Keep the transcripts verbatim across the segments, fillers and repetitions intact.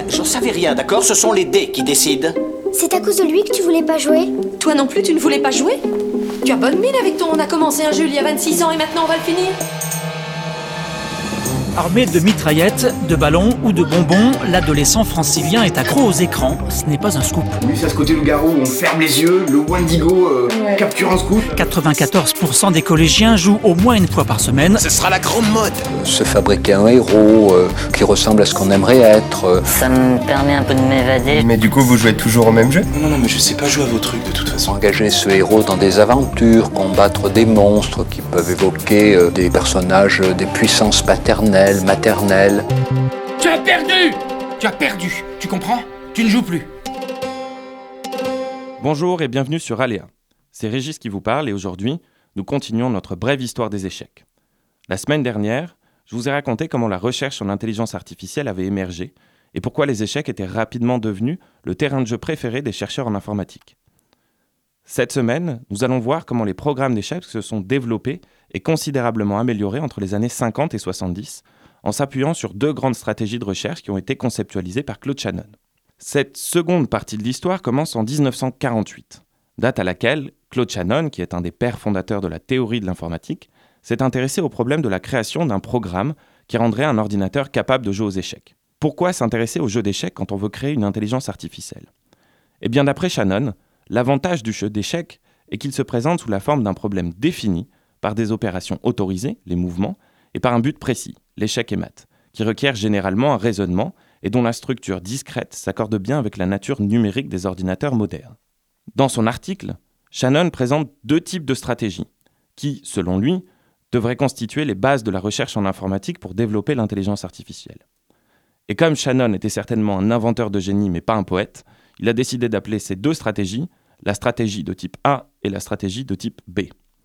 j'en savais rien, d'accord? Ce sont les dés qui décident. C'est à cause de lui que tu voulais pas jouer? Toi non plus, tu ne voulais pas jouer? Tu as bonne mine avec ton on a commencé un jeu il y a vingt-six ans et maintenant on va le finir. Armé de mitraillettes, de ballons ou de bonbons, l'adolescent francilien est accro aux écrans. Ce n'est pas un scoop. Lui, c'est à ce côté loup-garou, on ferme les yeux, le Wendigo euh, ouais. capture un scoop. quatre-vingt-quatorze pour cent des collégiens jouent au moins une fois par semaine. Ce sera la grande mode. Se fabriquer un héros euh, qui ressemble à ce qu'on aimerait être. Euh. Ça me permet un peu de m'évader. Mais du coup, vous jouez toujours au même jeu? Non, non, non, mais je sais pas jouer à vos trucs de toute façon. Engager ce héros dans des aventures, combattre des monstres qui peuvent évoquer euh, des personnages, euh, des puissances paternelles, maternelles. Tu as perdu! Tu as perdu, tu comprends? Tu ne joues plus. Bonjour et bienvenue sur Aléa. C'est Régis qui vous parle et aujourd'hui, nous continuons notre brève histoire des échecs. La semaine dernière, je vous ai raconté comment la recherche en intelligence artificielle avait émergé et pourquoi les échecs étaient rapidement devenus le terrain de jeu préféré des chercheurs en informatique. Cette semaine, nous allons voir comment les programmes d'échecs se sont développés et considérablement améliorés entre les années cinquante et soixante-dix en s'appuyant sur deux grandes stratégies de recherche qui ont été conceptualisées par Claude Shannon. Cette seconde partie de l'histoire commence en dix-neuf cent quarante-huit, date à laquelle Claude Shannon, qui est un des pères fondateurs de la théorie de l'informatique, s'est intéressé au problème de la création d'un programme qui rendrait un ordinateur capable de jouer aux échecs. Pourquoi s'intéresser au jeu d'échecs quand on veut créer une intelligence artificielle? Eh bien, d'après Shannon, l'avantage du jeu d'échecs est qu'il se présente sous la forme d'un problème défini par des opérations autorisées, les mouvements, et par un but précis, l'échec et maths, qui requiert généralement un raisonnement et dont la structure discrète s'accorde bien avec la nature numérique des ordinateurs modernes. Dans son article, Shannon présente deux types de stratégies qui, selon lui, devraient constituer les bases de la recherche en informatique pour développer l'intelligence artificielle. Et comme Shannon était certainement un inventeur de génie mais pas un poète, il a décidé d'appeler ces deux stratégies la stratégie de type A et la stratégie de type B.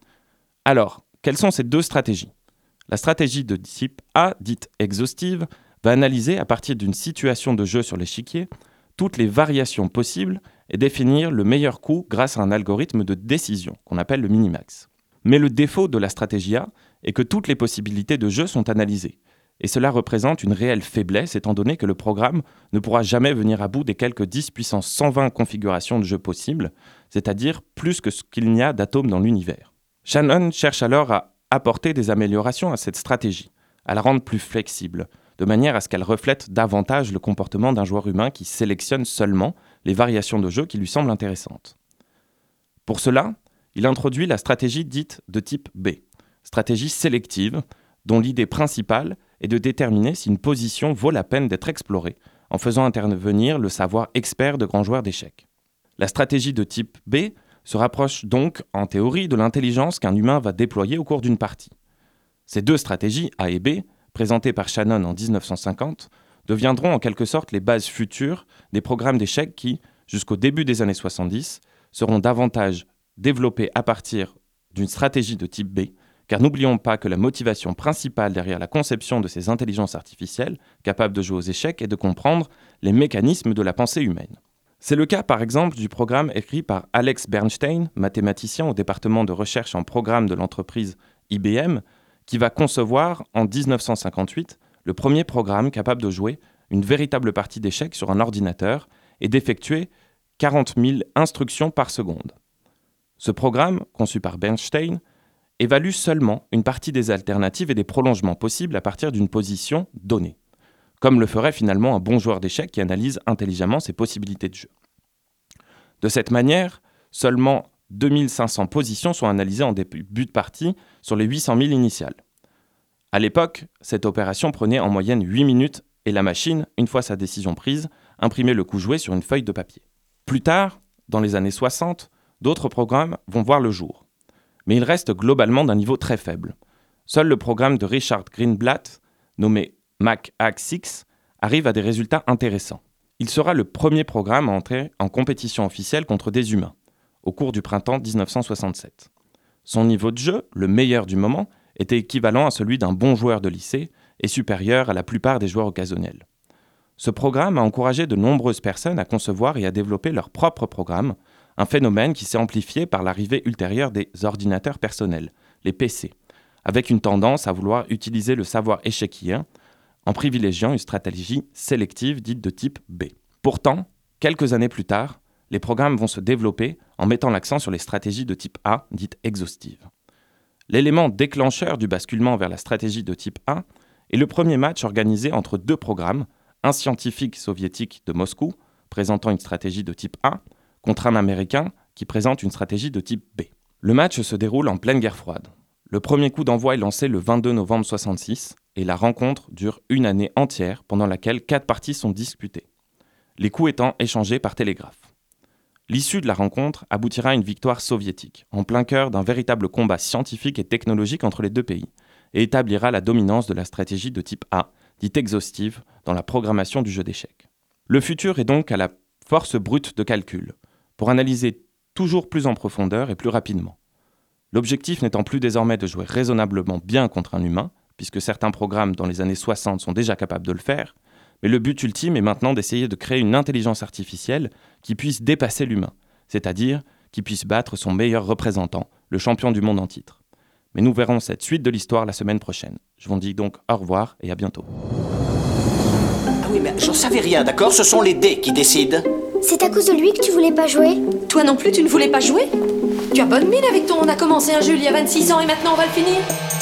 Alors, quelles sont ces deux stratégies? La stratégie de type A, dite exhaustive, va analyser à partir d'une situation de jeu sur l'échiquier toutes les variations possibles et définir le meilleur coup grâce à un algorithme de décision qu'on appelle le minimax. Mais le défaut de la stratégie A est que toutes les possibilités de jeu sont analysées. Et cela représente une réelle faiblesse étant donné que le programme ne pourra jamais venir à bout des quelques dix puissance cent vingt configurations de jeu possibles, c'est-à-dire plus que ce qu'il n'y a d'atomes dans l'univers. Shannon cherche alors à apporter des améliorations à cette stratégie, à la rendre plus flexible, de manière à ce qu'elle reflète davantage le comportement d'un joueur humain qui sélectionne seulement les variations de jeu qui lui semblent intéressantes. Pour cela, il introduit la stratégie dite de type B, stratégie sélective, dont l'idée principale est de déterminer si une position vaut la peine d'être explorée, en faisant intervenir le savoir expert de grands joueurs d'échecs. La stratégie de type B se rapproche donc, en théorie, de l'intelligence qu'un humain va déployer au cours d'une partie. Ces deux stratégies, A et B, présentées par Shannon en dix-neuf cent cinquante, deviendront en quelque sorte les bases futures des programmes d'échecs qui, jusqu'au début des années soixante-dix, seront davantage développés à partir d'une stratégie de type B, car n'oublions pas que la motivation principale derrière la conception de ces intelligences artificielles, capables de jouer aux échecs, est de comprendre les mécanismes de la pensée humaine. C'est le cas par exemple du programme écrit par Alex Bernstein, mathématicien au département de recherche en programme de l'entreprise I B M, qui va concevoir en dix-neuf cent cinquante-huit le premier programme capable de jouer une véritable partie d'échecs sur un ordinateur et d'effectuer quarante mille instructions par seconde. Ce programme, conçu par Bernstein, évalue seulement une partie des alternatives et des prolongements possibles à partir d'une position donnée, comme le ferait finalement un bon joueur d'échecs qui analyse intelligemment ses possibilités de jeu. De cette manière, seulement deux mille cinq cents positions sont analysées en début de partie sur les huit cent mille initiales. À l'époque, cette opération prenait en moyenne huit minutes et la machine, une fois sa décision prise, imprimait le coup joué sur une feuille de papier. Plus tard, dans les années soixante, d'autres programmes vont voir le jour. Mais ils restent globalement d'un niveau très faible. Seul le programme de Richard Greenblatt, nommé MacHack six, arrive à des résultats intéressants. Il sera le premier programme à entrer en compétition officielle contre des humains, au cours du printemps dix-neuf cent soixante-sept. Son niveau de jeu, le meilleur du moment, était équivalent à celui d'un bon joueur de lycée et supérieur à la plupart des joueurs occasionnels. Ce programme a encouragé de nombreuses personnes à concevoir et à développer leur propre programme, un phénomène qui s'est amplifié par l'arrivée ultérieure des ordinateurs personnels, les P C, avec une tendance à vouloir utiliser le savoir échiquier en privilégiant une stratégie sélective dite de type B. Pourtant, quelques années plus tard, les programmes vont se développer en mettant l'accent sur les stratégies de type A, dites exhaustives. L'élément déclencheur du basculement vers la stratégie de type A est le premier match organisé entre deux programmes, un scientifique soviétique de Moscou, présentant une stratégie de type A, contre un américain qui présente une stratégie de type B. Le match se déroule en pleine guerre froide. Le premier coup d'envoi est lancé le vingt-deux novembre soixante-six et la rencontre dure une année entière pendant laquelle quatre parties sont disputées, les coups étant échangés par télégraphe. L'issue de la rencontre aboutira à une victoire soviétique, en plein cœur d'un véritable combat scientifique et technologique entre les deux pays, et établira la dominance de la stratégie de type A, dite exhaustive, dans la programmation du jeu d'échecs. Le futur est donc à la force brute de calcul, pour analyser toujours plus en profondeur et plus rapidement. L'objectif n'étant plus désormais de jouer raisonnablement bien contre un humain, puisque certains programmes dans les années soixante sont déjà capables de le faire, mais le but ultime est maintenant d'essayer de créer une intelligence artificielle qui puisse dépasser l'humain, c'est-à-dire qui puisse battre son meilleur représentant, le champion du monde en titre. Mais nous verrons cette suite de l'histoire la semaine prochaine. Je vous dis donc au revoir et à bientôt. Ah oui, mais j'en savais rien, d'accord? Ce sont les dés qui décident. C'est à cause de lui que tu voulais pas jouer? Toi non plus, tu ne voulais pas jouer? Tu as bonne mine avec ton « on a commencé un jeu il y a vingt-six ans et maintenant on va le finir ».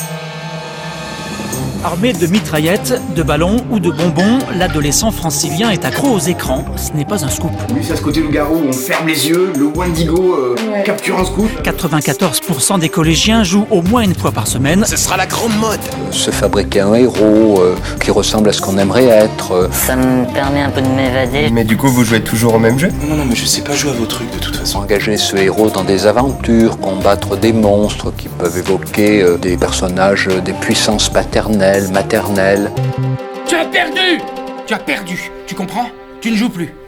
Armé de mitraillettes, de ballons ou de bonbons, l'adolescent francilien est accro aux écrans. Ce n'est pas un scoop. Lui, c'est à ce côté loup-garou où on ferme les yeux, le Wendigo euh, Ouais. capture un scout. quatre-vingt-quatorze pour cent des collégiens jouent au moins une fois par semaine. Ce sera la grande mode. Se fabriquer un héros euh, qui ressemble à ce qu'on aimerait être. euh, Ça me permet un peu de m'évader. Mais du coup, vous jouez toujours au même jeu? Non, non, non, mais je sais pas jouer à vos trucs de toute façon. Engager ce héros dans des aventures, combattre des monstres qui peuvent évoquer euh, des personnages, euh, des puissances paternelles, maternelles. Tu as perdu! Tu as perdu, tu comprends? Tu ne joues plus.